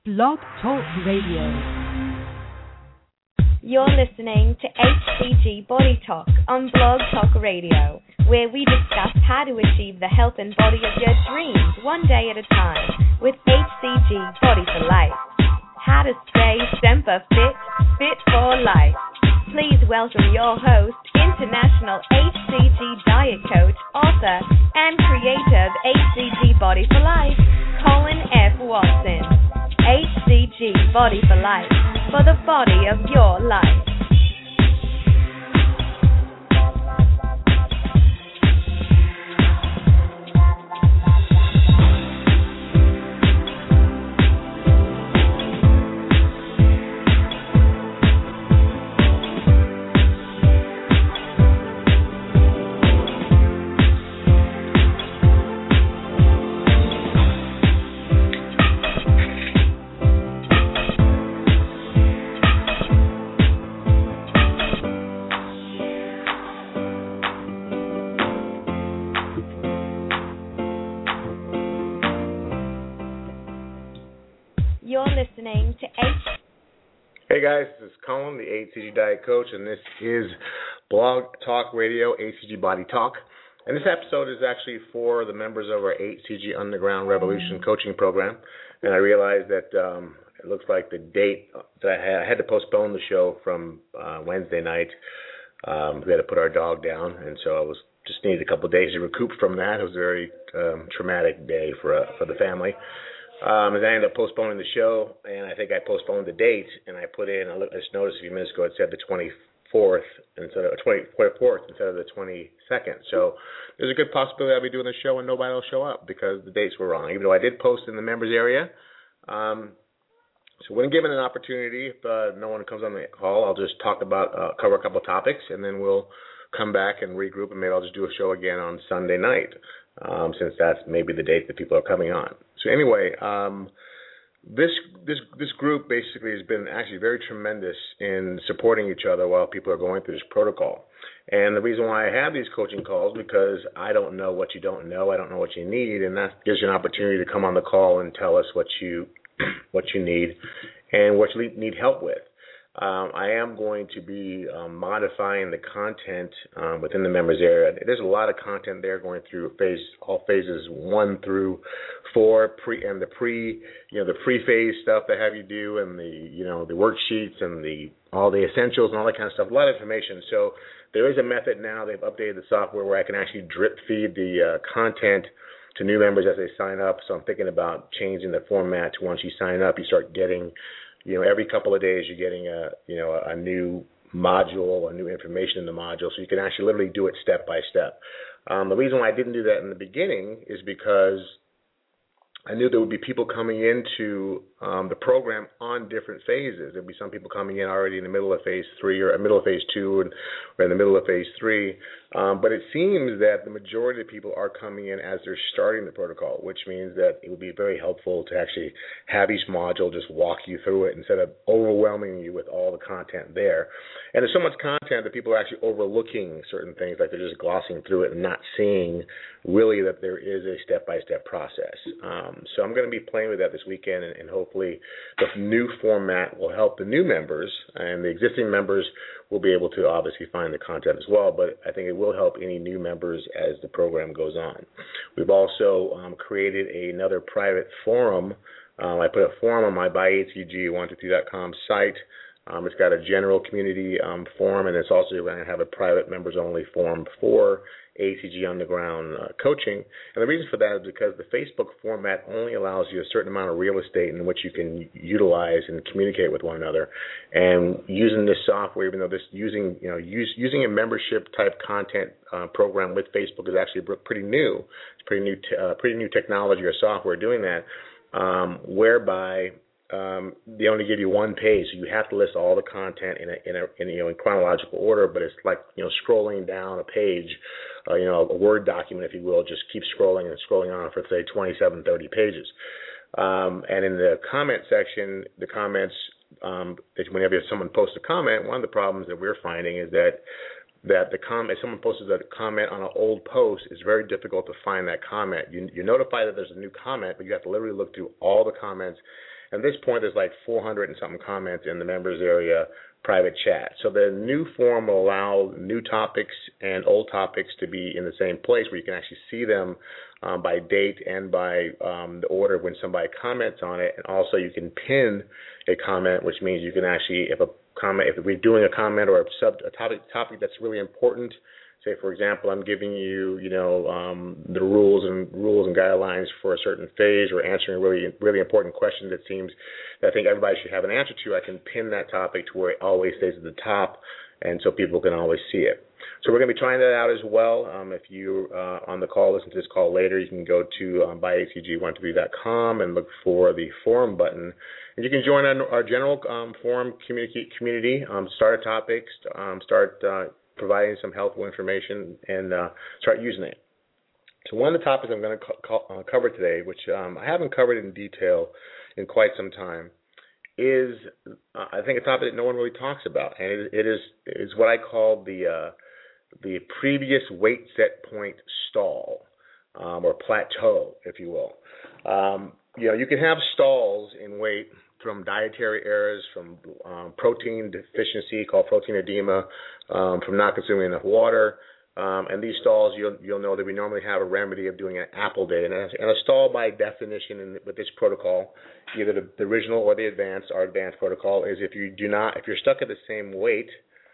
Blog Talk Radio. You're listening to HCG Body Talk on Blog Talk Radio, where we discuss how to achieve the health and body of your dreams one day at a time with HCG Body for Life. How to stay Semper Fit, fit for life. Please welcome your host, international HCG diet coach, author, and creator of HCG Body for Life, Colin F. Watson. HCG Body for Life, for the body of your life. Hey guys, this is Colin, the HCG Diet Coach, and this is Blog Talk Radio, HCG Body Talk. And this episode is actually for the members of our HCG Underground Revolution coaching program. And I realized that it looks like the date that I had to postpone the show from Wednesday night. We had to put our dog down, and so I just needed a couple of days to recoup from that. It was a very traumatic day for the family. As I ended up postponing the show, and I think I postponed the date, and I put in, I just noticed a few minutes ago, it said the 24th instead of 24th instead of the 22nd. So there's a good possibility I'll be doing the show and nobody will show up because the dates were wrong, even though I did post in the members area. So when given an opportunity, if no one comes on the call, I'll just cover a couple of topics, and then we'll come back and regroup, and maybe I'll just do a show again on Sunday night, since that's maybe the date that people are coming on. So anyway, this group basically has been actually very tremendous in supporting each other while people are going through this protocol. And the reason why I have these coaching calls because I don't know what you don't know, I don't know what you need, and that gives you an opportunity to come on the call and tell us what you need and what you need help with. I am going to be modifying the content within the members area. There's a lot of content there going through all phases 1 through 4, the pre-phase stuff they have you do, and the worksheets and all the essentials and all that kind of stuff. A lot of information. So there is a method now. They've updated the software where I can actually drip feed the content to new members as they sign up. So I'm thinking about changing the format to once you sign up, you start getting. Every couple of days you're getting a new module, a new information in the module, so you can actually literally do it step by step. The reason why I didn't do that in the beginning is because I knew there would be people coming into the program on different phases. There'd be some people coming in already in the middle of phase 3 or middle of phase 2 or in the middle of phase 3. But it seems that the majority of people are coming in as they're starting the protocol, which means that it would be very helpful to actually have each module just walk you through it instead of overwhelming you with all the content there. And there's so much content that people are actually overlooking certain things, like they're just glossing through it and not seeing really that there is a step-by-step process. So I'm going to be playing with that this weekend, and hopefully the new format will help the new members, and the existing members will be able to obviously find the content as well, but I think it will help any new members as the program goes on. We've also created another private forum. I put a forum on my byhcg123.com site. It's got a general community forum, and it's also going to have a private members-only forum for HCG Underground coaching. And the reason for that is because the Facebook format only allows you a certain amount of real estate in which you can utilize and communicate with one another. And using this software, even though using a membership-type content program with Facebook is actually pretty new. It's pretty new technology or software doing that, whereby they only give you one page, so you have to list all the content in chronological order. But it's like scrolling down a page, a Word document, if you will, just keep scrolling and scrolling on for say 27, 30 pages. And in the comment section, the comments, whenever someone posts a comment, one of the problems that we're finding is that if someone posts a comment on an old post, it's very difficult to find that comment. You're notified that there's a new comment, but you have to literally look through all the comments At this point, there's like 400 and something comments in the members area private chat. So the new form will allow new topics and old topics to be in the same place where you can actually see them by date and by the order when somebody comments on it. And also you can pin a comment, which means you can actually, if we're doing a comment or a topic that's really important, say, for example, I'm giving you, the rules and guidelines for a certain phase, or answering a really important question that I think everybody should have an answer to. I can pin that topic to where it always stays at the top, and so people can always see it. So we're going to be trying that out as well. If you on the call, listen to this call later, you can go to byhcg123.com and look for the forum button, and you can join our general forum community, start a topic, start providing some helpful information, and start using it. So one of the topics I'm going to cover today, which I haven't covered in detail in quite some time, is I think a topic that no one really talks about, and it is what I call the previous weight set point stall, or plateau, if you will. You can have stalls in weight from dietary errors, from protein deficiency called protein edema, from not consuming enough water. And these stalls, you'll know that we normally have a remedy of doing an apple day. And a stall, by definition, with this protocol, either the original or the advanced, our advanced protocol, is if you're stuck at the same weight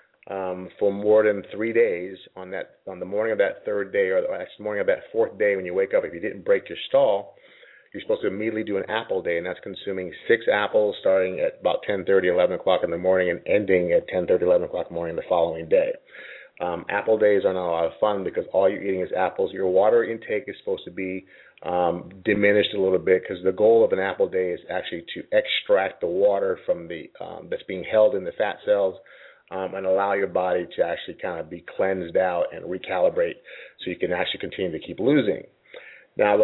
for more than 3 days on the morning of that third day, or actually the morning of that fourth day when you wake up, if you didn't break your stall, you're supposed to immediately do an apple day, and that's consuming 6 apples starting at about 10:30, 11 o'clock in the morning and ending at 10:30, 11 o'clock in the morning the following day. Apple days are not a lot of fun because all you're eating is apples. Your water intake is supposed to be diminished a little bit, because the goal of an apple day is actually to extract the water from that's being held in the fat cells, and allow your body to actually kind of be cleansed out and recalibrate so you can actually continue to keep losing. Now,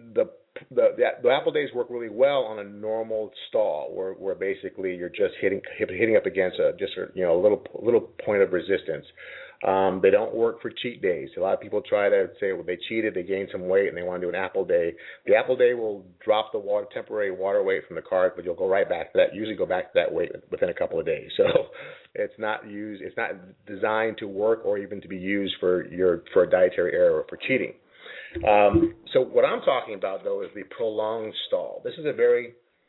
the apple days work really well on a normal stall, where basically you're just hitting up against a little point of resistance. They don't work for cheat days. A lot of people try to say, well, they cheated, they gained some weight, and they want to do an apple day. The apple day will drop the temporary water weight from the card, but you'll go right back to that. Usually go back to that weight within a couple of days. So it's not designed to work or even to be used for a dietary error or for cheating. So what I'm talking about, though, is the prolonged stall. This is a very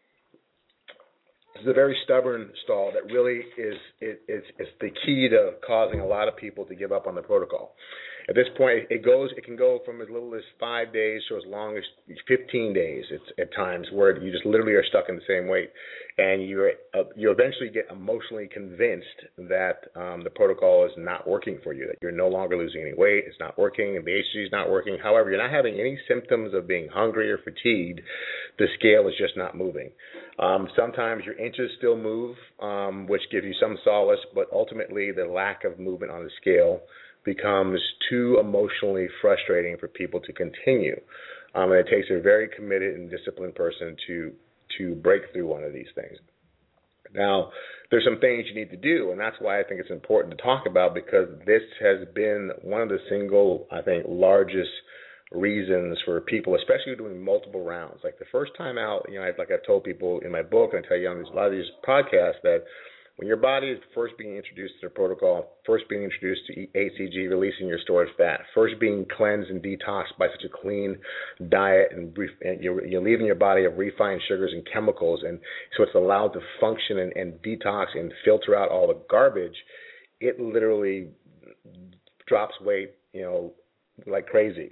stubborn stall that really is the key to causing a lot of people to give up on the protocol. At this point, it can go from as little as 5 days to as long as 15 days at times, where you just literally are stuck in the same weight, and you eventually get emotionally convinced that the protocol is not working for you, that you're no longer losing any weight, it's not working, and the HCG is not working. However, you're not having any symptoms of being hungry or fatigued. The scale is just not moving. Sometimes your inches still move, which give you some solace, but ultimately the lack of movement on the scale becomes too emotionally frustrating for people to continue. And it takes a very committed and disciplined person to break through one of these things. Now, there's some things you need to do, and that's why I think it's important to talk about, because this has been one of the single, I think, largest reasons for people, especially doing multiple rounds. Like the first time out, like I've told people in my book, and I tell you on a lot of these podcasts, that when your body is first being introduced to the protocol, first being introduced to HCG, releasing your stored fat, first being cleansed and detoxed by such a clean diet, and you're leaving your body of refined sugars and chemicals, and so it's allowed to function and detox and filter out all the garbage, it literally drops weight, like crazy.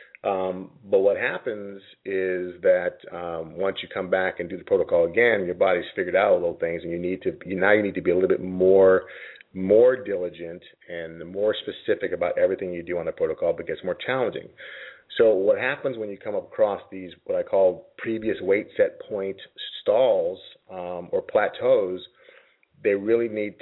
But what happens is that once you come back and do the protocol again, your body's figured out all those things, and you need to be a little bit more diligent and more specific about everything you do on the protocol, but it gets more challenging. So what happens when you come across these, what I call previous weight set point stalls or plateaus, you really need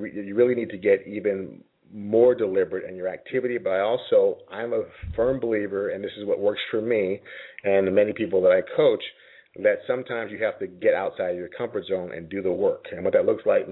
to get even more deliberate in your activity. But I'm a firm believer, and this is what works for me and many people that I coach, that sometimes you have to get outside of your comfort zone and do the work. And what that looks like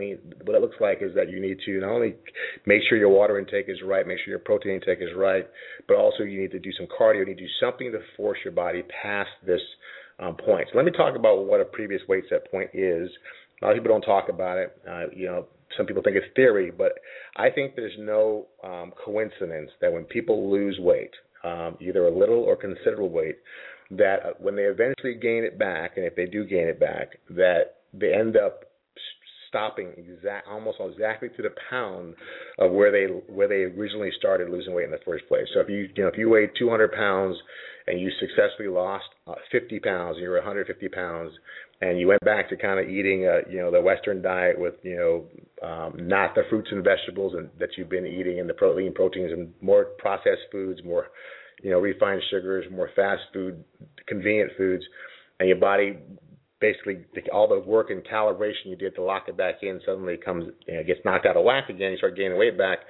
is that you need to not only make sure your water intake is right, make sure your protein intake is right, but also you need to do some cardio. You need to do something to force your body past this points. Let me talk about what a previous weight set point is. A lot of people don't talk about it. Some people think it's theory, but I think there's no coincidence that when people lose weight, either a little or considerable weight, that when they eventually gain it back, and if they do gain it back, that they end up stopping almost exactly to the pound of where they originally started losing weight in the first place. So if you weighed 200 pounds and you successfully lost 50 pounds, and you're 150 pounds, and you went back to kind of eating the Western diet with not the fruits and vegetables that you've been eating, and the proteins and more processed foods, more refined sugars, more fast food, convenient foods, and your body basically all the work and calibration you did to lock it back in suddenly gets knocked out of whack again. You start gaining weight back.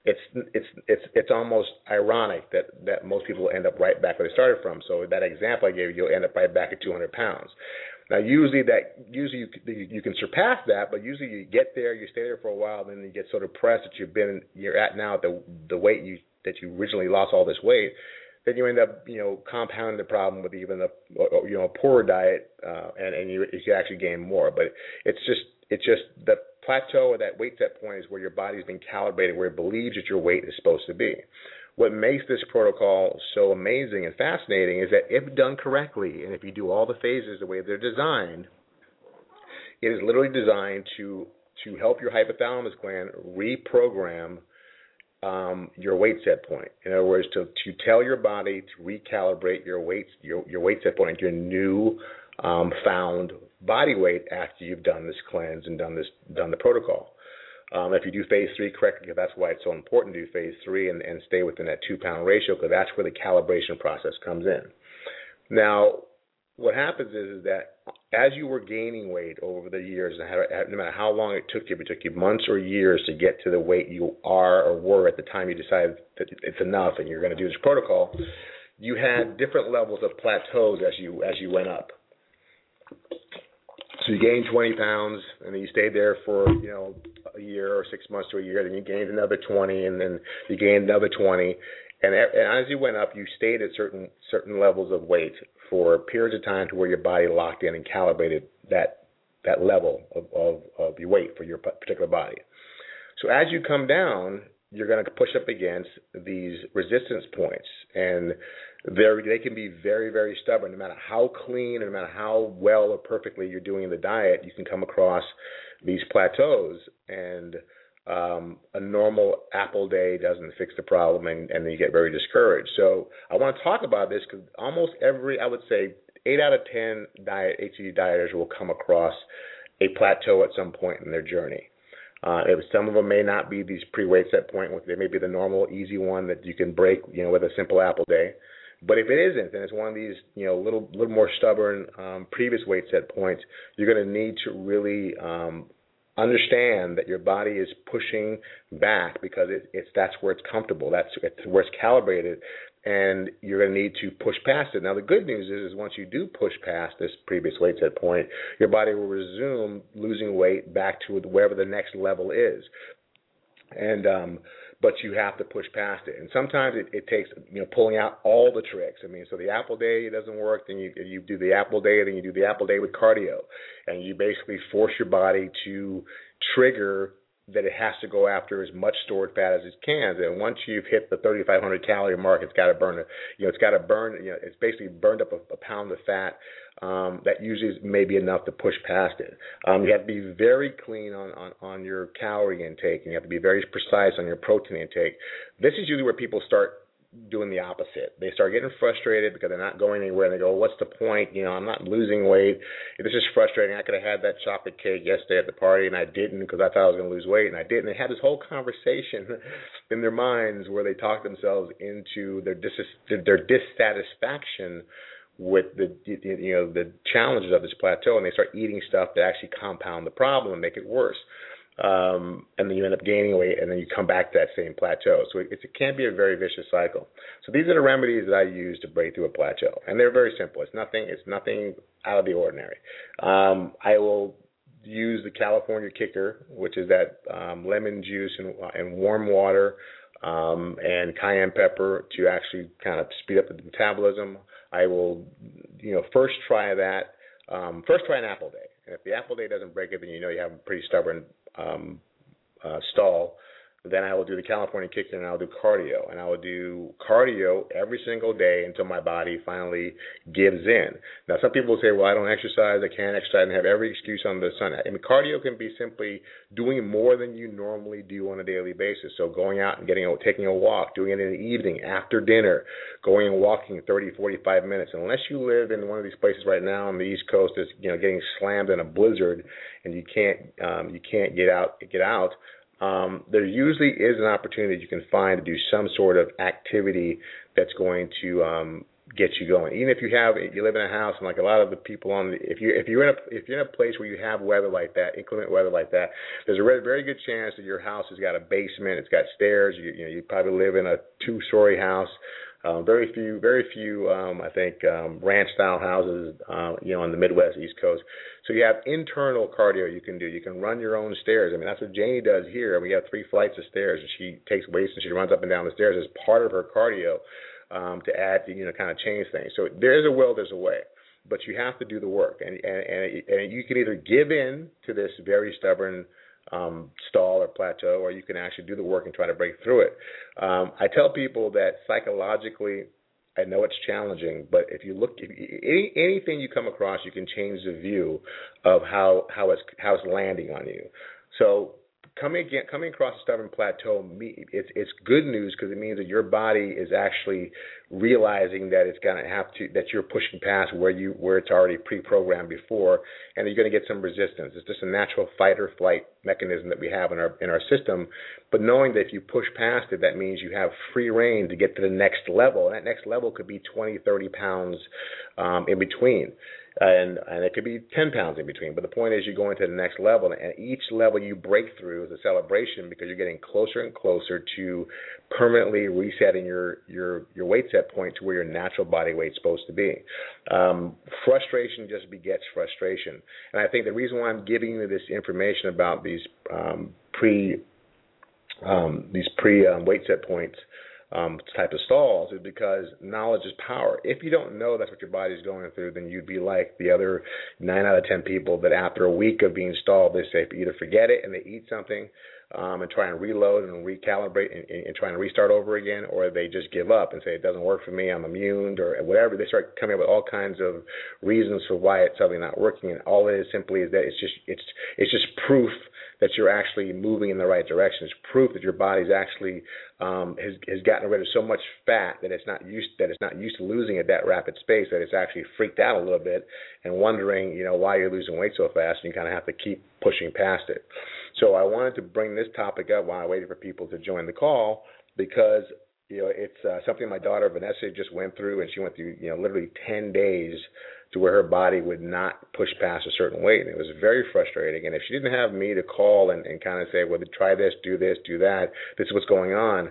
It's almost ironic that most people end up right back where they started from. So that example I gave you, you'll end up right back at 200 pounds. Now, usually you can surpass that, but usually you get there, you stay there for a while, then you get so depressed that you're at now at the weight that you originally lost all this weight. Then you end up compounding the problem with even a poorer diet, and you actually gain more. But it's just the plateau or that weight set point is where your body's been calibrated, where it believes that your weight is supposed to be. What makes this protocol so amazing and fascinating is that if done correctly, and if you do all the phases the way they're designed, it is literally designed to help your hypothalamus gland reprogram your weight set point. In other words, to tell your body to recalibrate your weight set point, your new found body weight after you've done this cleanse and done the protocol. If you do phase 3 correctly, that's why it's so important to do phase 3 and stay within that 2-pound ratio, because that's where the calibration process comes in. Now, what happens is that as you were gaining weight over the years, no matter how long it took you, if it took you months or years to get to the weight you are or were at the time you decided that it's enough and you're going to do this protocol, you had different levels of plateaus as you went up. So you gained 20 pounds, and then you stayed there for a year or 6 months to a year. Then you gained another 20, and then you gained another 20. And as you went up, you stayed at certain levels of weight for periods of time to where your body locked in and calibrated that level of your weight for your particular body. So as you come down, you're going to push up against these resistance points, and they can be very, very stubborn. No matter how clean, and no matter how well or perfectly you're doing the diet, you can come across these plateaus, and a normal apple day doesn't fix the problem, and then you get very discouraged. So I want to talk about this because almost I would say 8 out of 10 HCG dieters will come across a plateau at some point in their journey. If some of them may not be these pre-weight set point, they may be the normal, easy one that you can break, with a simple apple day. But if it isn't, and it's one of these, little more stubborn previous weight set points, you're going to need to really understand that your body is pushing back because that's where it's comfortable. That's where it's calibrated, and you're going to need to push past it. Now, the good news is once you do push past this previous weight set point, your body will resume losing weight back to wherever the next level is. And but you have to push past it. And sometimes it takes pulling out all the tricks. So the apple day doesn't work, then you do the apple day, then you do the apple day with cardio. And you basically force your body to trigger that it has to go after as much stored fat as it can. And once you've hit the 3,500 calorie mark, it's got to burn it's basically burned up a pound of fat. That usually is maybe enough to push past it. You have to be very clean on your calorie intake, and you have to be very precise on your protein intake. This is usually where people start doing the opposite. They start getting frustrated because they're not going anywhere, and they go, what's the point? I'm not losing weight. This is frustrating. I could have had that chocolate cake yesterday at the party, and I didn't because I thought I was going to lose weight, and I didn't. They had this whole conversation in their minds where they talk themselves into their dissatisfaction with the challenges of this plateau, and they start eating stuff that actually compound the problem and make it worse. And then you end up gaining weight, and then you come back to that same plateau. So it can be a very vicious cycle. So these are the remedies that I use to break through a plateau, and they're very simple. It's nothing out of the ordinary. I will use the California Kicker, which is that lemon juice and warm water and cayenne pepper to actually kind of speed up the metabolism. I will, first try that. First try an apple day. And if the apple day doesn't break it, then you have a pretty stubborn stall. Then I will do the California kick and I'll do cardio. And I will do cardio every single day until my body finally gives in. Now, some people will say, well, I don't exercise, I can't exercise, and have every excuse under the sun. I mean, cardio can be simply doing more than you normally do on a daily basis. So going out and taking a walk, doing it in the evening, after dinner, going and walking 30, 45 minutes. Unless you live in one of these places right now on the East Coast that's getting slammed in a blizzard and you can't get out. There usually is an opportunity you can find to do some sort of activity that's going to get you going. Even if you live in a house, and like a lot of the people if you're in a place where you have weather like that, inclement weather like that, there's a very good chance that your house has got a basement, it's got stairs. You probably live in a 2-story house. Very few, I think, ranch-style houses, on the Midwest, East Coast. So you have internal cardio you can do. You can run your own stairs. I mean, that's what Janie does here. We have 3 flights of stairs, and she takes weights and she runs up and down the stairs as part of her cardio to add, to kind of change things. So there is a will, there's a way. But you have to do the work. And you can either give in to this very stubborn stall or plateau, or you can actually do the work and try to break through it. I tell people that psychologically, I know it's challenging, but if anything you come across, you can change the view of how it's landing on you. So coming across a stubborn plateau, it's good news because it means that your body is actually realizing that it's going to have to, that you're pushing past where it's already pre-programmed before, and you're going to get some resistance. It's just a natural fight or flight mechanism that we have in our system. But knowing that if you push past it, that means you have free reign to get to the next level. And that next level could be 20, 30 pounds in between. And it could be 10 pounds in between. But the point is you're going to the next level. And each level you break through is a celebration because you're getting closer and closer to permanently resetting your weight set point to where your natural body weight's supposed to be. Frustration just begets frustration. And I think the reason why I'm giving you this information about these pre weight set points type of stalls is because knowledge is power. If you don't know that's what your body's going through, then you'd be like the other 9 out of 10 people that after a week of being stalled, they say either forget it and they eat something and try and reload and recalibrate and try and restart over again, or they just give up and say it doesn't work for me, I'm immune, or whatever. They start coming up with all kinds of reasons for why it's suddenly not working, and all it is simply is that it's just proof that you're actually moving in the right direction. It's proof that your body's actually has gotten rid of so much fat that it's not used to losing at that rapid pace, that it's actually freaked out a little bit and wondering, why you're losing weight so fast, and you kind of have to keep pushing past it. So I wanted to bring this topic up while I waited for people to join the call because it's something my daughter Vanessa just went through, and she went through literally 10 days to where her body would not push past a certain weight. And it was very frustrating. And if she didn't have me to call and kind of say, well, try this, do that, this is what's going on,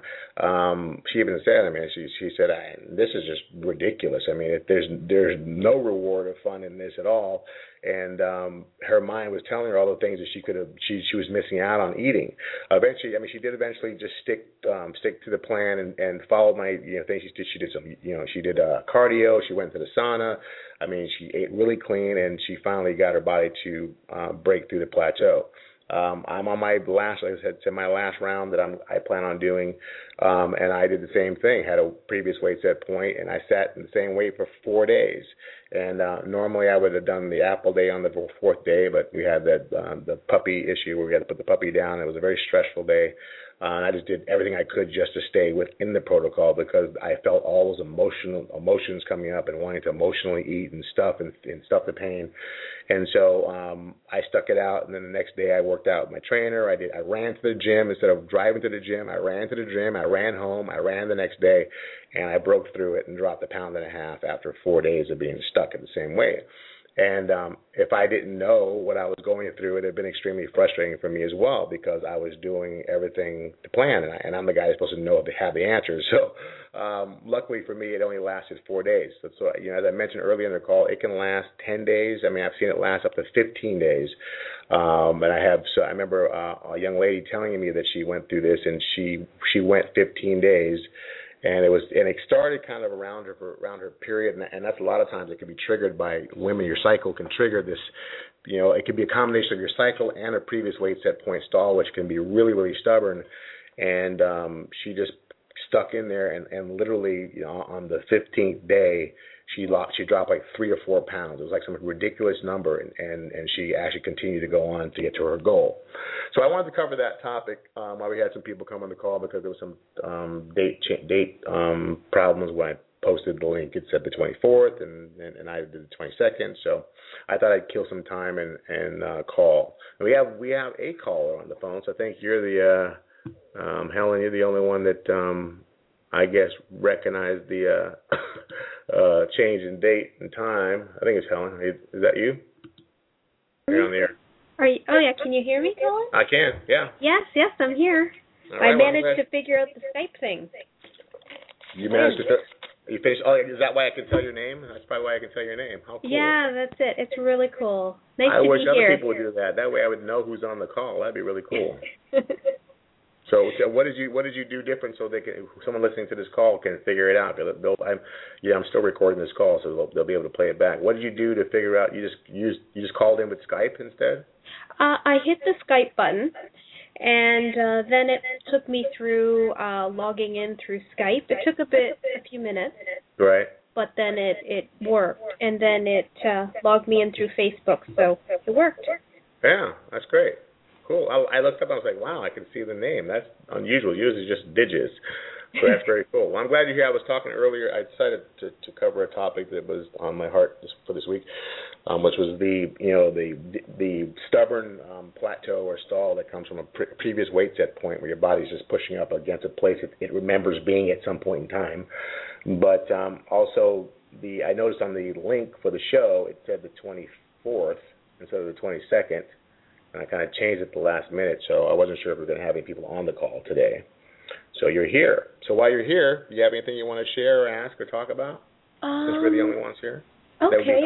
she even said, she said, this is just ridiculous. I mean, there's no reward or fun in this at all. And her mind was telling her all the things that she was missing out on eating. Eventually, she did just stick to the plan and follow my things. She did some she did cardio. She went to the sauna. She ate really clean, and she finally got her body to break through the plateau. I'm on my last, like I said, my last round that I plan on doing, and I did the same thing. Had a previous weight set point, and I sat in the same weight for 4 days. And normally I would have done the apple day on the 4th day, but we had the puppy issue where we had to put the puppy down. It was a very stressful day. And I just did everything I could just to stay within the protocol because I felt all those emotions coming up and wanting to emotionally eat and stuff the pain. And so I stuck it out, and then the next day I worked out with my trainer. I ran to the gym instead of driving to the gym. I ran to the gym. I ran home. I ran the next day, and I broke through it and dropped 1.5 pounds after 4 days of being stuck at the same weight. And if I didn't know what I was going through, it would have been extremely frustrating for me as well because I was doing everything to plan, and I'm the guy who's supposed to know if they have the answers. So luckily for me, it only lasted 4 days. So as I mentioned earlier in the call, it can last 10 days. I've seen it last up to 15 days. And I remember a young lady telling me that she went through this, and she went 15 days. and it started kind of around her period, and that's a lot of times it can be triggered by women. Your cycle can trigger this. It could be a combination of your cycle and a previous weight set point stall, which can be really, really stubborn. And she just stuck in there, and literally, on the 15th day, she dropped like 3 or 4 pounds. It was like some ridiculous number, and she actually continued to go on to get to her goal. So I wanted to cover that topic while we had some people come on the call, because there was some date problems when I posted the link. It said the 24th, and I did the 22nd. So I thought I'd kill some time and call. And we have a caller on the phone. So I think you're the Helen. You're the only one that I guess recognized the change in date and time. I think it's Helen. Is that you? You're on the air. Are you? Oh yeah. Can you hear me, Helen? I can. Yeah. Yes, I'm here. Right, I managed to figure out the Skype thing. You managed to. You finished. Oh, is that why I can tell your name? That's probably why I can tell your name. How cool. Yeah, that's it. It's really cool. Nice I to wish be other here. people would do that. That way I would know who's on the call. That'd be really cool. So what did you do different so someone listening to this call can figure it out? I'm still recording this call, so they'll be able to play it back. What did you do to figure out? You just called in with Skype instead? I hit the Skype button, and then it took me through logging in through Skype. It took a few minutes. Right. But then it worked, and then it logged me in through Facebook, so it worked. Yeah, that's great. Cool. I looked up, I was like, wow, I can see the name. That's unusual. Usually just digits. So that's very cool. Well, I'm glad you're here. I was talking earlier. I decided to cover a topic that was on my heart for this week, which was the stubborn plateau or stall that comes from a previous weight set point where your body's just pushing up against a place it remembers being at some point in time. But also, I noticed on the link for the show, it said the 24th instead of the 22nd. And I kind of changed it at the last minute, so I wasn't sure if we were going to have any people on the call today. So you're here. So while you're here, do you have anything you want to share or ask or talk about? Since we're the only ones here. Okay.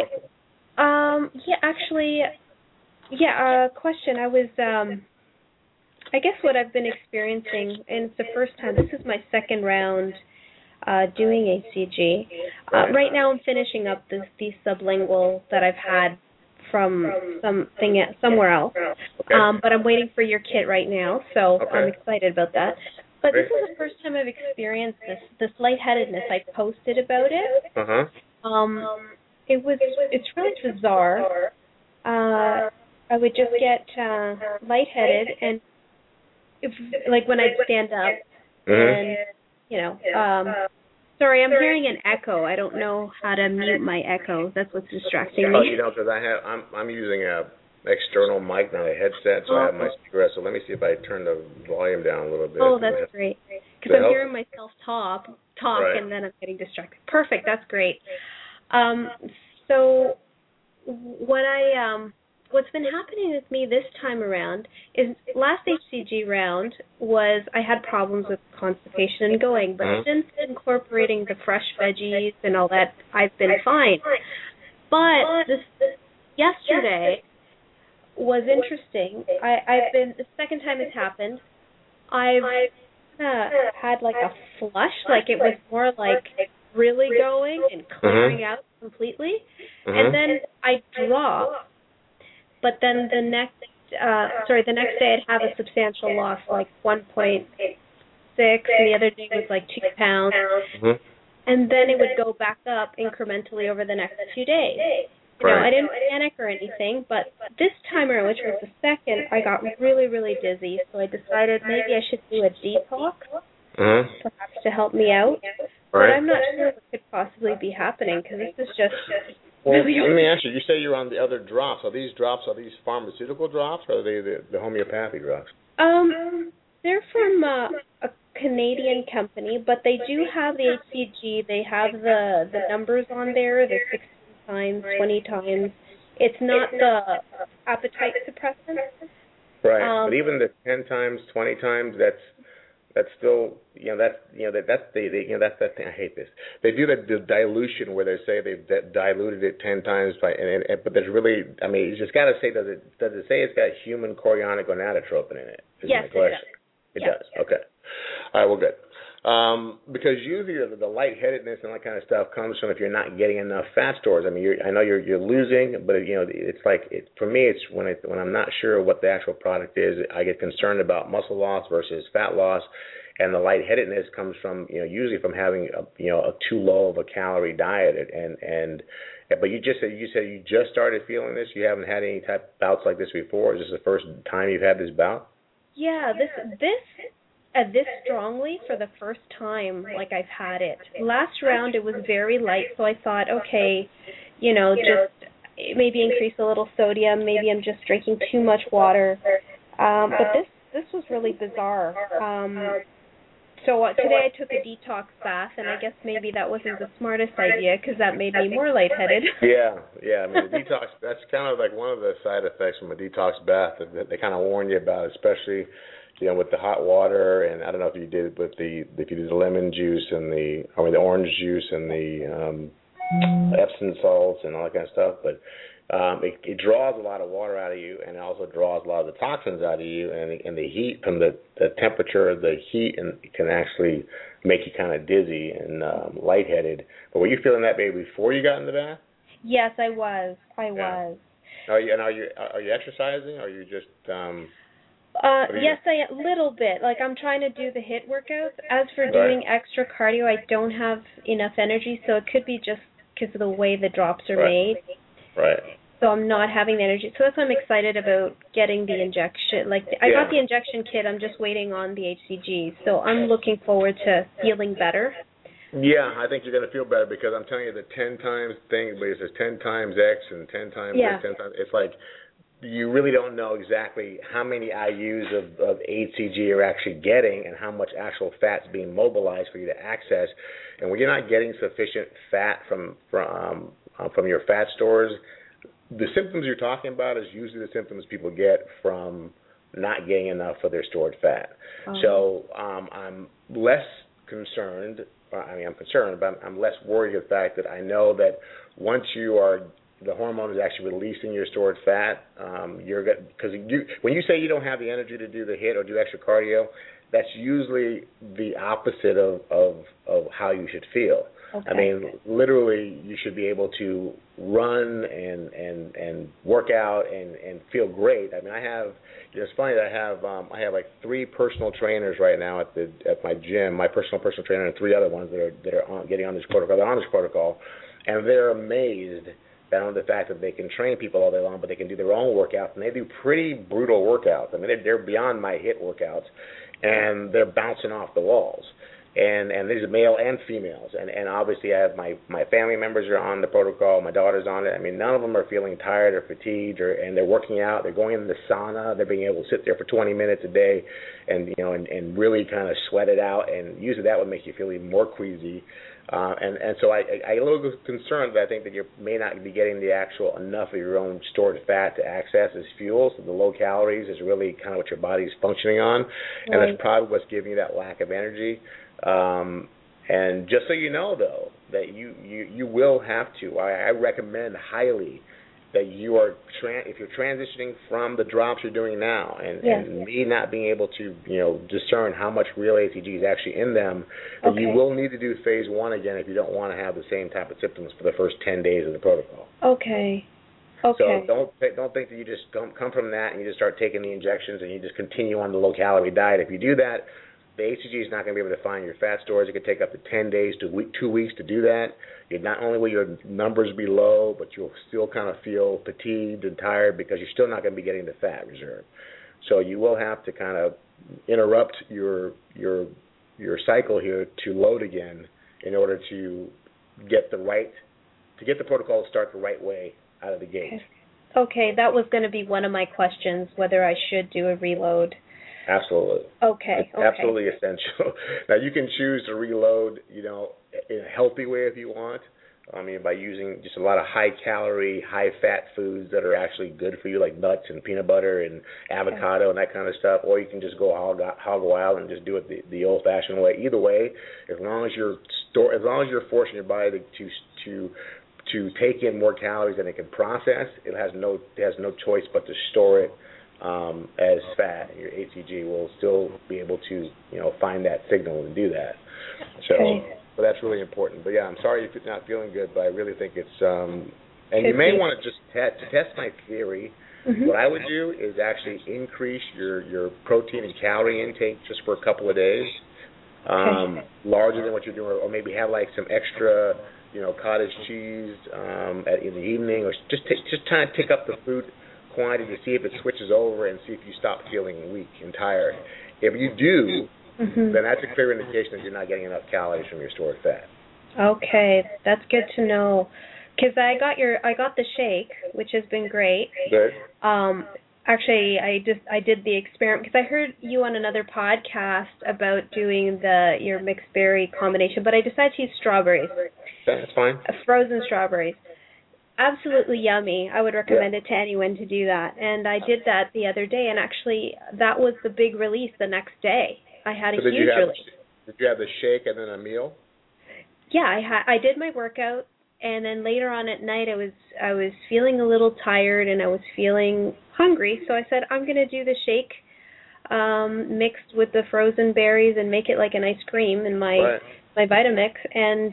Question. I was, I guess what I've been experiencing, and it's the first time, this is my second round doing HCG. Right now I'm finishing up these sublingual that I've had from somewhere else. Okay. But I'm waiting for your kit right now, so Okay. I'm excited about that. But Great. this is the first time I've experienced this lightheadedness. I posted about it. It's really bizarre. I would just get lightheaded, and when I stand up, and sorry, I'm hearing an echo. I don't know how to mute my echo. That's what's distracting me. Because I'm using a external mic, not a headset, so I have my speaker. So let me see if I turn the volume down a little bit. Oh, that's great. Because I'm hearing myself talk, right. And then I'm getting distracted. Perfect. That's great. So what's been happening with me this time around is last HCG round was I had problems with constipation and going, but since incorporating the fresh veggies and all that, I've been fine. But yesterday was interesting. I've been, the second time it's happened, I've had like a flush, like it was more like really going and clearing out completely, and then I dropped. But then the next day I'd have a substantial loss, like 1.6, and the other day was like 2 pounds, and then it would go back up incrementally over the next 2 days. I didn't panic or anything, but this time around, which was the second, I got really, really dizzy, so I decided maybe I should do a detox, perhaps to help me out. But I'm not sure what could possibly be happening, because this is just... Well, let me ask you. You say you're on the other drops. Are these pharmaceutical drops, or are they the homeopathy drops? They're from a Canadian company, but they do have the HCG. They have the numbers on there, the 16 times, 20 times. It's not the appetite suppressant. Right, but even the 10 times, 20 times, that's still, that's the thing. I hate this. They do the dilution where they say they've diluted it 10 times but there's really, you just got to say, does it say it's got human chorionic gonadotropin in it? Yes, it does. It does. Okay. All right. Well, good. Because usually the lightheadedness and that kind of stuff comes from if you're not getting enough fat stores. I mean, I know you're losing, but it's like for me, it's when I'm not sure what the actual product is, I get concerned about muscle loss versus fat loss, and the lightheadedness comes from usually from having a too low of a calorie diet, but you said you just started feeling this. You haven't had any type of bouts like this before. Is this the first time you've had this bout? Yeah, this strongly for the first time, like I've had it. Last round it was very light, so I thought, okay, just maybe increase a little sodium. Maybe I'm just drinking too much water. But this was really bizarre. So today I took a detox bath, and I guess maybe that wasn't the smartest idea because that made me more lightheaded. Yeah. I mean, the detox, that's kind of like one of the side effects from a detox bath that they kind of warn you about, especially, with the hot water. And I don't know if you did it if you did the lemon juice and the orange juice and the Epsom salts and all that kind of stuff. But it draws a lot of water out of you, and it also draws a lot of the toxins out of you, and the heat from the temperature of the heat can actually make you kind of dizzy and lightheaded. But were you feeling that maybe before you got in the bath? Yes, I was. Are you exercising? Or are you just yes, a little bit. Like I'm trying to do the HIIT workouts. As for doing extra cardio, I don't have enough energy, so it could be just because of the way the drops are made. Right. So I'm not having the energy. So that's why I'm excited about getting the injection. I got the injection kit. I'm just waiting on the HCG. So I'm looking forward to feeling better. Yeah, I think you're going to feel better because I'm telling you the 10 times thing, but it says 10 times X and 10 times X, 10 times. It's like you really don't know exactly how many IUs of HCG are actually getting and how much actual fat's being mobilized for you to access. And when you're not getting sufficient fat from your fat stores, the symptoms you're talking about is usually the symptoms people get from not getting enough of their stored fat. So I'm less concerned. I'm concerned, but I'm less worried of the fact that I know that once the hormone is actually releasing your stored fat, because when you say you don't have the energy to do the HIIT or do extra cardio, that's usually the opposite of how you should feel. Okay. I mean, literally, you should be able to run and work out and feel great. I mean, it's funny that I have like 3 personal trainers right now at my gym. My personal trainer and 3 other ones that are getting on this protocol. They're on this protocol, and they're amazed on the fact that they can train people all day long, but they can do their own workouts, and they do pretty brutal workouts. I mean, they're beyond my HIIT workouts, and they're bouncing off the walls. And these are male and females, and obviously I have my family members are on the protocol. My daughter's on it. I mean, none of them are feeling tired or fatigued, and they're working out. They're going in the sauna. They're being able to sit there for 20 minutes a day, and and really kind of sweat it out. And usually that would make you feel even more queasy. And so I get a little concerned that I think that you may not be getting the actual enough of your own stored fat to access as fuel. So the low calories is really kind of what your body's functioning on, and that's probably what's giving you that lack of energy. And just so you know, though, that you will have to. I recommend highly that if you're transitioning from the drops you're doing now, and me not being able to discern how much real ATG is actually in them, that you will need to do phase 1 again if you don't want to have the same type of symptoms for the first 10 days of the protocol. Okay. So don't think that you just come from that and you just start taking the injections and you just continue on the low calorie diet. If you do that, the HCG is not going to be able to find your fat stores. It could take up to 10 days to 2 weeks to do that. Not only will your numbers be low, but you'll still kind of feel fatigued and tired because you're still not going to be getting the fat reserve. So you will have to kind of interrupt your cycle here to load again in order to get the protocol to start the right way out of the gate. Okay, that was going to be one of my questions, whether I should do a reload. Absolutely. Okay. It's absolutely essential. Now, you can choose to reload, in a healthy way if you want. I mean, by using just a lot of high-calorie, high-fat foods that are actually good for you, like nuts and peanut butter and avocado and that kind of stuff. Or you can just go hog wild and just do it the old-fashioned way. Either way, as long as you're forcing your body to take in more calories than it can process, it has no choice but to store it as fat. Your HCG will still be able to, find that signal and do that. So, so that's really important. But yeah, I'm sorry if you're not feeling good, but I really think it's and you may want to just test my theory. Mm-hmm. What I would do is actually increase your protein and calorie intake just for a couple of days, larger than what you're doing, or maybe have like some extra, cottage cheese in the evening, or just try to tick up the food quantity to see if it switches over and see if you stop feeling weak and tired. If you do, then that's a clear indication that you're not getting enough calories from your stored fat. Okay, that's good to know. Because I got the shake, which has been great. Good. Actually, I did the experiment because I heard you on another podcast about doing your mixed berry combination, but I decided to use strawberries. That's fine. Frozen strawberries. Absolutely yummy. I would recommend it to anyone to do that. And I did that the other day, and actually that was the big release the next day. I had a huge release. Did you have the shake and then a meal? Yeah, I did my workout. And then later on at night, I was feeling a little tired and I was feeling hungry. So I said, I'm going to do the shake mixed with the frozen berries and make it like an ice cream in my Vitamix. And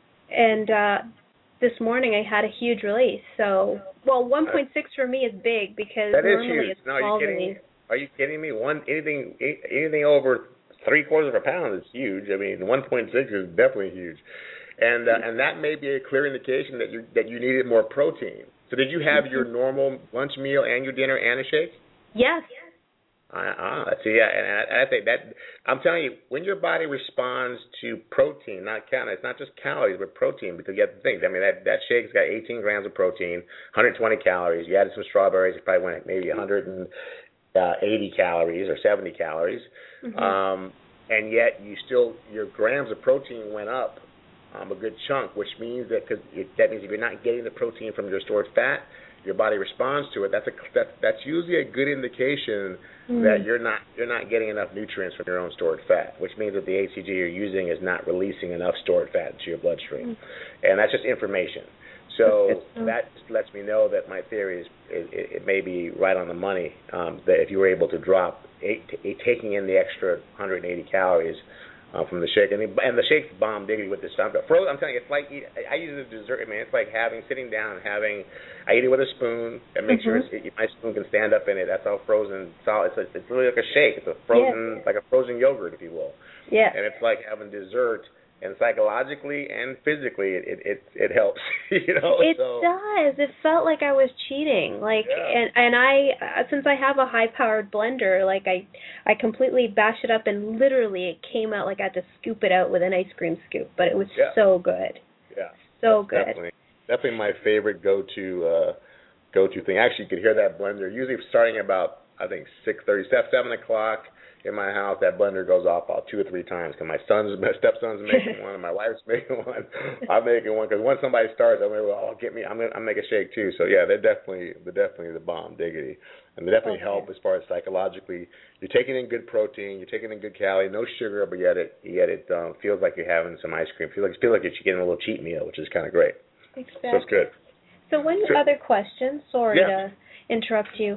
this morning I had a huge release. So, 1.6 for me is big because that normally it's small release. Are you kidding me? Anything over 3/4 of a pound is huge. I mean, 1.6 is definitely huge. And that may be a clear indication that you needed more protein. So did you have your normal lunch meal and your dinner and a shake? Yes. See, and I think that I'm telling you, when your body responds to protein, it's not just calories, but protein, because you have to think. I mean, that shake's got 18 grams of protein, 120 calories. You added some strawberries, it probably went maybe 180 calories or 70 calories, and yet your grams of protein went up. A good chunk, which means that that means if you're not getting the protein from your stored fat, your body responds to it. That's usually a good indication that you're not getting enough nutrients from your own stored fat, which means that the HCG you're using is not releasing enough stored fat into your bloodstream, and that's just information. So that lets me know that my theory is it may be right on the money. That if you were able to drop taking in the extra 180 calories. From the shake, and the shake's bomb diggity with this stuff. But I'm telling you, it's like I use it as dessert. I mean, it's like sitting down and having. I eat it with a spoon and make sure my spoon can stand up in it. That's how frozen solid. It's really like a shake. It's a frozen like a frozen yogurt, if you will. Yeah. And it's like having dessert, and psychologically and physically, it helps. It does. It felt like I was cheating. And I since I have a high-powered blender, I completely bashed it up, and literally it came out like I had to scoop it out with an ice cream scoop. But it was so good. Yeah. So good. Definitely my favorite go-to thing. Actually, you could hear that blender usually starting about 6:30, 7 o'clock. In my house, that blender goes off about 2 or 3 times because my stepson's making one and my wife's making one. I'm making one because once somebody starts, I'm gonna make a shake too. So yeah, they're definitely the bomb diggity, and they definitely help as far as psychologically. You're taking in good protein, you're taking in good calorie, no sugar, but yet it feels like you're having some ice cream. Feel like you're getting a little cheat meal, which is kind of great. Exactly. So it's good. So one other question. Sorry to interrupt you.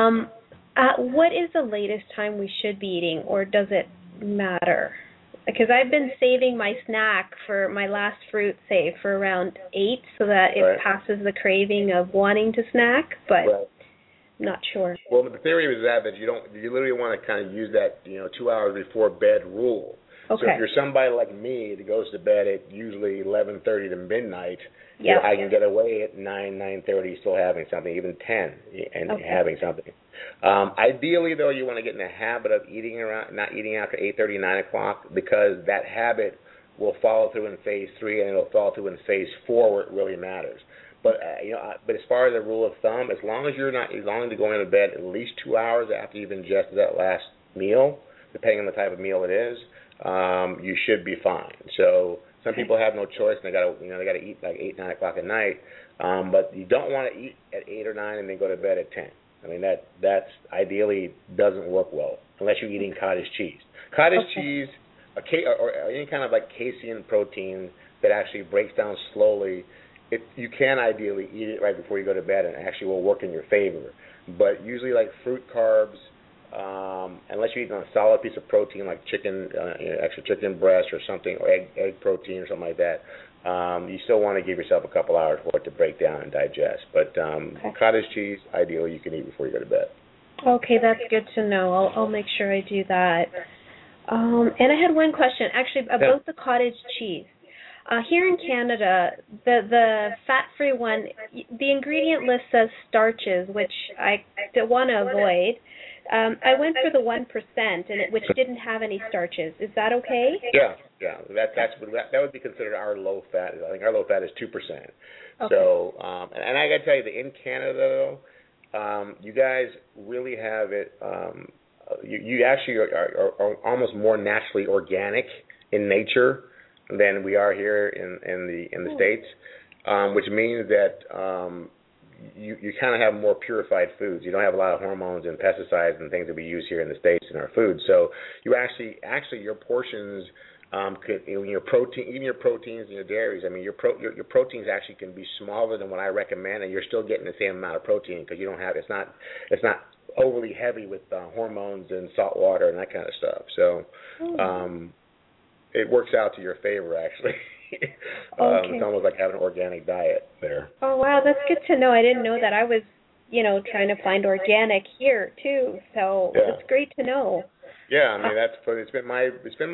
What is the latest time we should be eating, or does it matter? Because I've been saving my snack for my last fruit, say, for around 8, so that it passes the craving of wanting to snack, but I'm not sure. Well, the theory is that you literally want to kind of use that 2 hours before bed rule. Okay. So if you're somebody like me that goes to bed at usually 11:30 to midnight, I can get away at 9:30 still having something, even 10 and having something. Ideally, though, you want to get in the habit of not eating after 8:30, 9 o'clock, because that habit will follow through in phase 3 and it'll follow through in phase 4 where it really matters. But but as far as a rule of thumb, as long as you're going to bed at least 2 hours after you've ingested that last meal, depending on the type of meal it is, you should be fine. So some people have no choice and they got to eat like 8, 9 o'clock at night. But you don't want to eat at 8 or 9 and then go to bed at 10. I mean that's ideally doesn't work well unless you're eating cottage cheese. Cottage cheese, or any kind of like casein protein that actually breaks down slowly you can ideally eat it right before you go to bed, and it actually will work in your favor. But usually, like fruit carbs, unless you're eating a solid piece of protein like chicken, extra chicken breast or something, or egg protein or something like that, you still want to give yourself a couple hours for it to break down and digest. But cottage cheese, ideally, you can eat before you go to bed. Okay, that's good to know. I'll make sure I do that. And I had one question, actually, about the cottage cheese. Here in Canada, the fat-free one, the ingredient list says starches, which I want to avoid. I went for the 1%, which didn't have any starches. Is that okay? Yeah. That would be considered our low fat. I think our low fat is 2%. Okay. So, and I got to tell you that in Canada, though, you guys really have it. You actually are almost more naturally organic in nature than we are here in the States, which means that you kind of have more purified foods. You don't have a lot of hormones and pesticides and things that we use here in the States in our food. So you actually your portions could, your protein, even your proteins and your dairies. I mean, your proteins actually can be smaller than what I recommend, and you're still getting the same amount of protein because you don't have it's not overly heavy with hormones and salt water and that kind of stuff. So it works out to your favor, actually. It's almost like having an organic diet there. Oh, wow, that's good to know. I didn't know that. I was, trying to find organic here too. So it's great to know. Yeah, I mean it's been my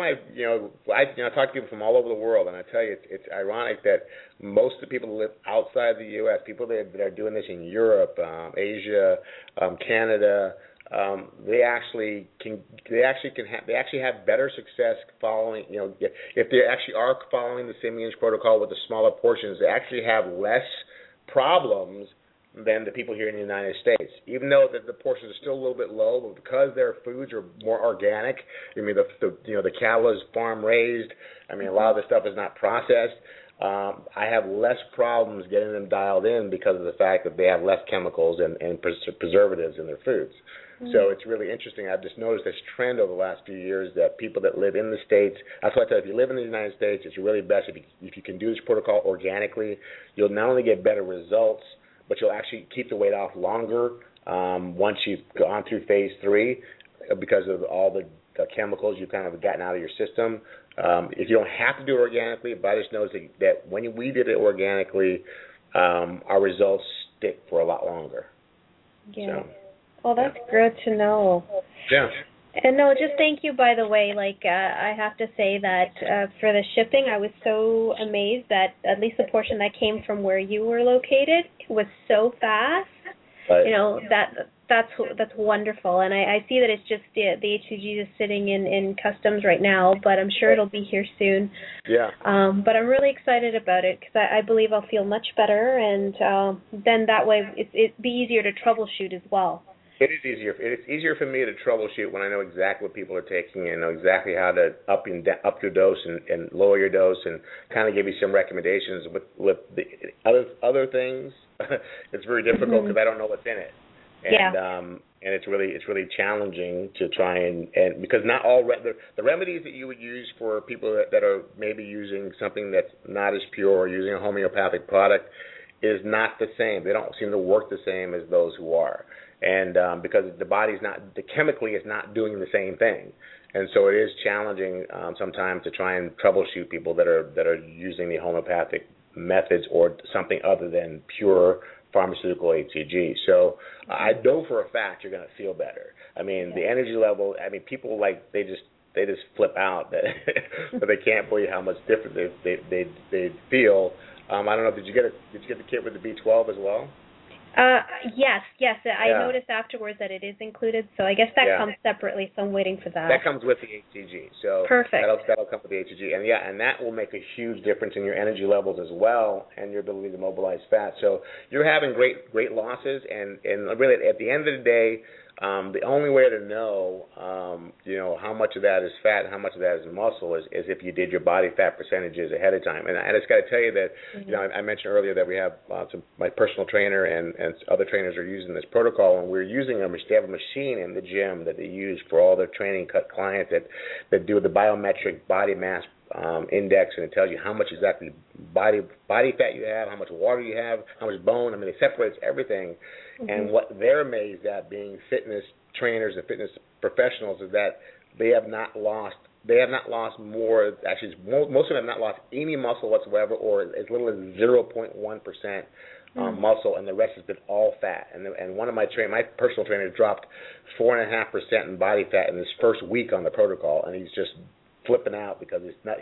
I talk to people from all over the world, and I tell you it's ironic that most of the people that live outside the U.S., people that are doing this in Europe, Asia, Canada, they actually have better success following, if they actually are following the Simeon's protocol with the smaller portions, they actually have less problems than the people here in the United States. Even though the portions are still a little bit low, but because their foods are more organic, I mean the cattle is farm raised. I mean a lot of the stuff is not processed. I have less problems getting them dialed in because of the fact that they have less chemicals and preservatives in their foods. So it's really interesting. I've just noticed this trend over the last few years that people that live in the States, that's why I tell you, if you live in the United States, it's really best if you can do this protocol organically. You'll not only get better results, but you'll actually keep the weight off longer once you've gone through phase 3 because of all the chemicals you've kind of gotten out of your system. If you don't have to do it organically, but I just noticed that when we did it organically, our results stick for a lot longer. Yeah. So, well, that's good to know. Yeah. And no, just thank you, by the way. I have to say that for the shipping, I was so amazed that at least the portion that came from where you were located was so fast. Right. That's wonderful. And I see that it's just the HCG is sitting in customs right now, but I'm sure it'll be here soon. Yeah. But I'm really excited about it because I believe I'll feel much better, and then that way it'd be easier to troubleshoot as well. It is easier. It's easier for me to troubleshoot when I know exactly what people are taking and know exactly how to up your dose and lower your dose and kind of give you some recommendations. With the other things, it's very difficult because I don't know what's in it. And and it's really challenging to try and because not all the remedies that you would use for people that are maybe using something that's not as pure or using a homeopathic product is not the same. They don't seem to work the same as those who are. And because the body's chemically is not doing the same thing, and so it is challenging sometimes to try and troubleshoot people that are using the homeopathic methods or something other than pure pharmaceutical HCG. So I know for a fact you're going to feel better. I mean the energy level. I mean people they just flip out that but they can't believe how much different they feel. I don't know. Did you get the kit with the B12 as well? Yes. I noticed afterwards that it is included, so I guess that comes separately, so I'm waiting for that. That comes with the HCG, so perfect. That'll come with the HCG, and that will make a huge difference in your energy levels as well, and your ability to mobilize fat. So you're having great losses, and really at the end of the day, The only way to know, how much of that is fat and how much of that is muscle is if you did your body fat percentages ahead of time. And I just got to tell you that, I mentioned earlier that we have my personal trainer and other trainers are using this protocol, and we're using them. They have a machine in the gym that they use for all their training clients that do the biometric body mass index, and it tells you how much exactly body fat you have, how much water you have, how much bone. I mean, it separates everything. And what they're amazed at, being fitness trainers and fitness professionals, is that they have not lost more. Actually, most of them have not lost any muscle whatsoever, or as little as 0.1% muscle, and the rest has been all fat. And one of my personal trainers dropped 4.5% in body fat in his first week on the protocol, and he's just flipping out because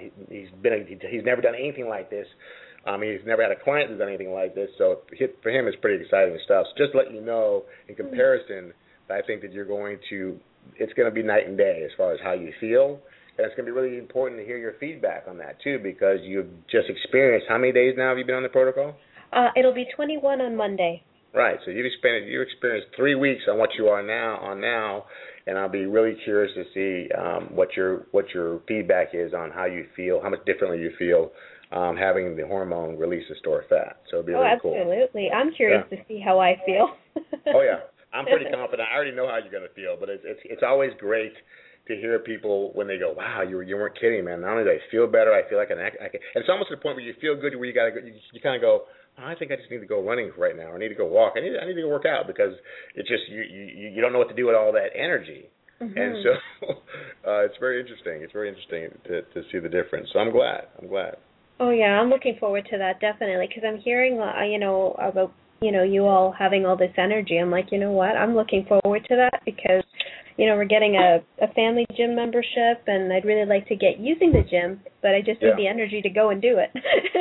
he's never done anything like this. He's never had a client who's done anything like this, so for him it's pretty exciting stuff. So just to let you know, in comparison, I think that it's going to be night and day as far as how you feel, and it's going to be really important to hear your feedback on that too, because you've just experienced, how many days now have you been on the protocol? It'll be 21 on Monday. Right, so you've experienced 3 weeks on what you are now, and I'll be really curious to see what your feedback is on how you feel, how much differently you feel having the hormone release to store fat. So it'll be really cool. Absolutely. I'm curious to see how I feel. Oh, yeah. I'm pretty confident. I already know how you're going to feel, but it's always great to hear people when they go, wow, you weren't kidding, man. Not only do I feel better, I feel like and it's almost to the point where you feel good, where you kind of go, oh, I think I just need to go running right now, or I need to go walk. I need to go work out, because it's just you don't know what to do with all that energy. And so it's very interesting. It's very interesting to see the difference. So I'm glad. Oh yeah, I'm looking forward to that, definitely, because I'm hearing about you all having all this energy. I'm like, you know what? I'm looking forward to that, because we're getting a family gym membership, and I'd really like to get using the gym, but I just need the energy to go and do it.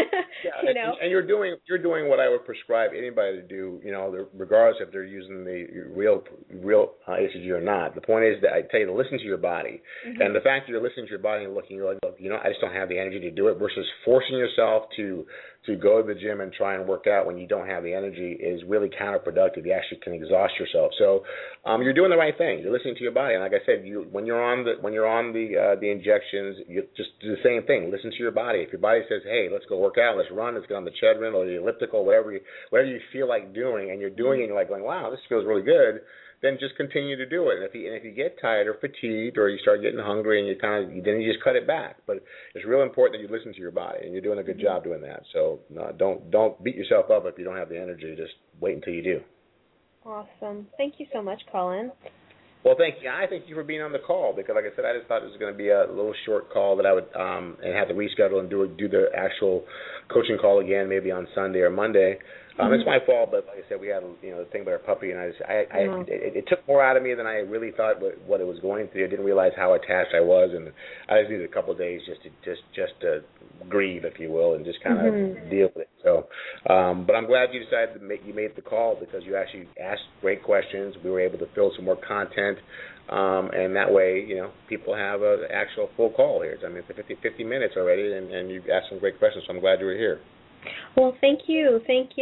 And you're doing what I would prescribe anybody to do, regardless if they're using the real HCG or not. The point is that I tell you to listen to your body, and the fact that you're listening to your body and looking, you're like, I just don't have the energy to do it, versus forcing yourself to go to the gym and try and work out when you don't have the energy is really counterproductive. You actually can exhaust yourself. So you're doing the right thing. You're listening to your body, and like I said, when you're on the injections, you just do the same thing. Listen to your body. If your body says, hey, let's go work out, let's run, let's get on the treadmill or the elliptical, whatever you feel like doing, and you're doing it, and you're like going, wow, this feels really good, then just continue to do it. And if you get tired or fatigued, or you start getting hungry, and then you just cut it back. But it's real important that you listen to your body, and you're doing a good job doing that. So don't beat yourself up if you don't have the energy. Just wait until you do. Awesome. Thank you so much, Colin. Well, thank you. I thank you for being on the call, because, like I said, I just thought it was going to be a little short call that I would and have to reschedule and do the actual coaching call again, maybe on Sunday or Monday. It's my fault, but like I said, we had the thing about our puppy, and it took more out of me than I really thought what it was going to. I didn't realize how attached I was, and I just needed a couple of days just to grieve, if you will, and just kind of deal with it. So, but I'm glad you decided you made the call, because you actually asked great questions. We were able to fill some more content, and that way, people have an actual full call here. I mean, it's 50 minutes already, and you've asked some great questions. So I'm glad you were here. Well, thank you.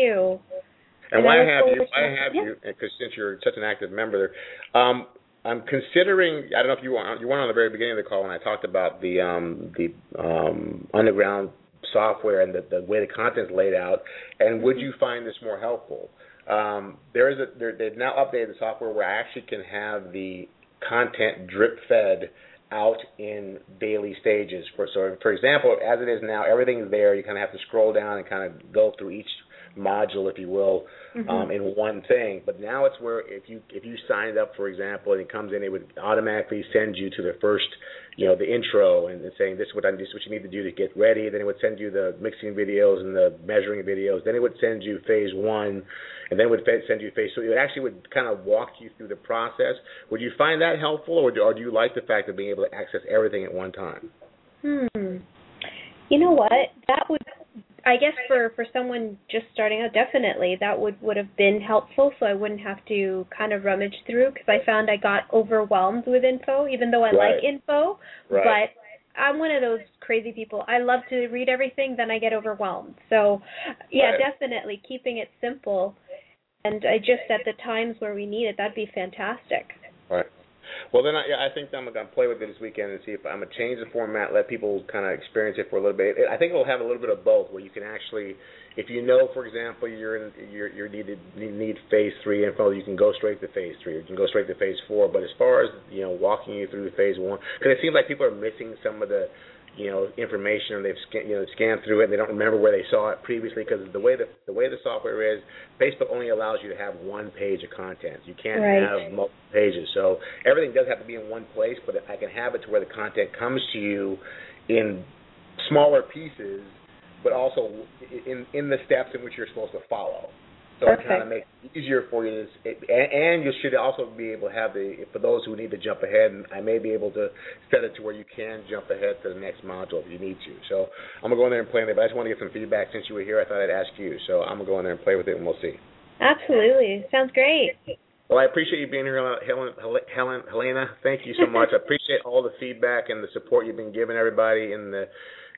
And why I have you, because since you're such an active member, I'm considering. I don't know if you weren't on the very beginning of the call when I talked about the underground software and the way the content's laid out. And would you find this more helpful? They've now updated the software where I actually can have the content drip fed out in daily stages. So, for example, as it is now, everything's there. You kind of have to scroll down and kind of go through each module, if you will, in one thing. But now it's where if you signed up, for example, and it comes in, it would automatically send you to the first, the intro, and saying this is what you need to do to get ready. Then it would send you the mixing videos and the measuring videos. Then it would send you phase 1, and then it would send you phase 2. It actually would kind of walk you through the process. Would you find that helpful, or do you like the fact of being able to access everything at one time? You know what? That would, I guess, for someone just starting out, definitely that would have been helpful, so I wouldn't have to kind of rummage through, because I found I got overwhelmed with info, even though I like info. Right. But I'm one of those crazy people. I love to read everything, then I get overwhelmed. So, yeah, definitely keeping it simple. just at the times where we need it, that'd be fantastic. Right. Well, then I think I'm going to play with it this weekend and see if I'm going to change the format, let people kind of experience it for a little bit. I think it'll have a little bit of both, where you can actually, if you know, for example, you need phase 3 info, you can go straight to phase 3, or you can go straight to phase 4. But as far as walking you through phase 1, because it seems like people are missing some of the information, and they've scanned through it and they don't remember where they saw it previously, because the way the software is, Facebook only allows you to have one page of content. You can't have multiple pages. So everything does have to be in one place, but I can have it to where the content comes to you in smaller pieces, but also in the steps in which you're supposed to follow. So it kind of makes it easier for you, and you should also be able to have for those who need to jump ahead, and I may be able to set it to where you can jump ahead to the next module if you need to. So I'm going to go in there and play with it, but I just want to get some feedback. Since you were here, I thought I'd ask you. So I'm going to go in there and play with it, and we'll see. Absolutely. Sounds great. Well, I appreciate you being here, Helena. Thank you so much. I appreciate all the feedback and the support you've been giving everybody in the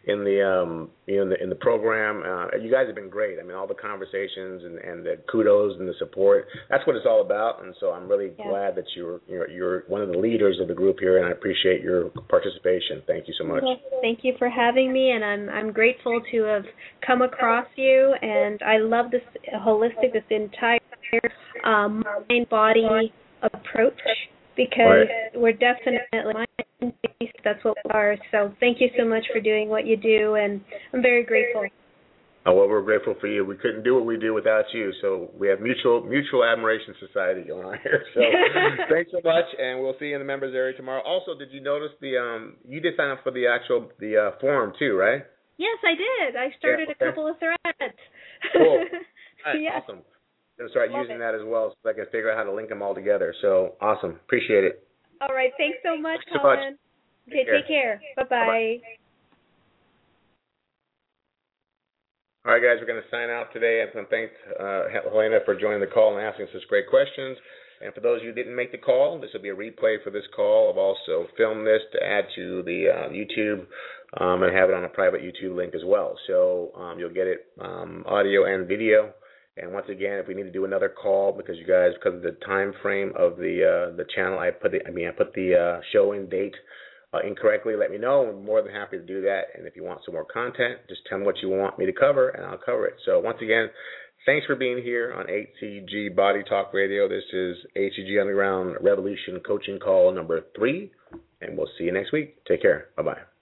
program. You guys have been great. I mean, all the conversations and the kudos and the support. That's what it's all about. And so I'm really glad that you're one of the leaders of the group here, and I appreciate your participation. Thank you so much. Well, thank you for having me, and I'm grateful to have come across you. And I love this entire mind-body approach, because we're definitely mind-based. That's what we are. So thank you so much for doing what you do, and I'm very grateful. Oh, well, we're grateful for you. We couldn't do what we do without you. So we have mutual admiration society going on here. So thanks so much, and we'll see you in the members area tomorrow. Also, did you notice you did sign up for the forum too, right? Yes, I did. I started a couple of threads. Cool. Right, awesome. I'm going to start using that as well, so I can figure out how to link them all together. So awesome. Appreciate it. All right. Thanks so much, Colin. Okay, take care. Bye-bye. Bye-bye. All right, guys, we're going to sign out today. And thanks, Helena, for joining the call and asking such great questions. And for those of you who didn't make the call, this will be a replay for this call. I've also filmed this to add to the YouTube and have it on a private YouTube link as well. So you'll get it audio and video. And once again, if we need to do another call because of the time frame of the channel, I put the show in date incorrectly, let me know. I'm more than happy to do that. And if you want some more content, just tell me what you want me to cover, and I'll cover it. So once again, thanks for being here on HCG Body Talk Radio. This is HCG Underground Revolution Coaching Call number 3, and we'll see you next week. Take care. Bye-bye.